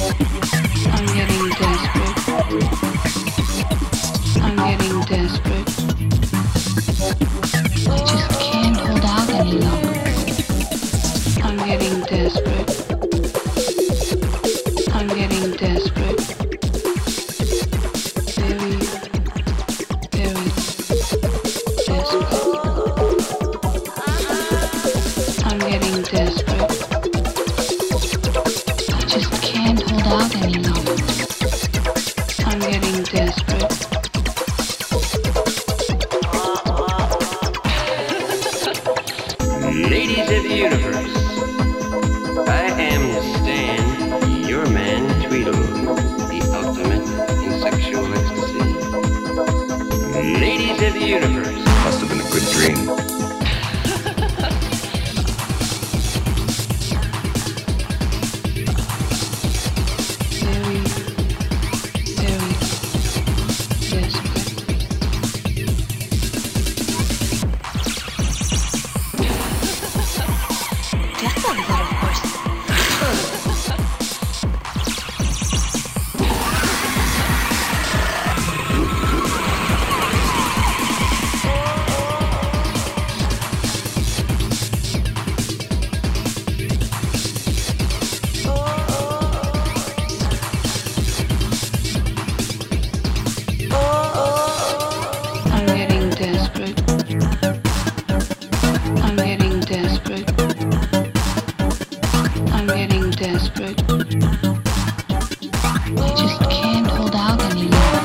I'm getting desperate. I'm getting desperate. I just can't hold out any longer. I'm getting desperate. I'm getting desperate. Very, very desperate. I'm getting desperate. I just can't hold out any longer. I'm getting desperate. Ladies of the universe, I am Stan, your man Tweedle, the ultimate in sexual ecstasy. Ladies of the universe. Must have been a good dream. Very, very desperate. That's a little horse. I'm getting desperate. I'm getting desperate. I'm getting desperate. I just can't hold out anymore.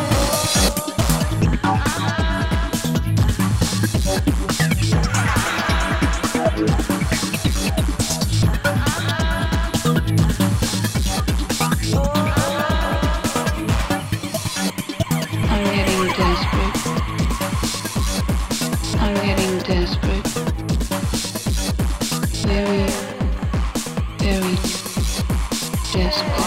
I'm getting desperate. I'm getting desperate. Very, very desperate.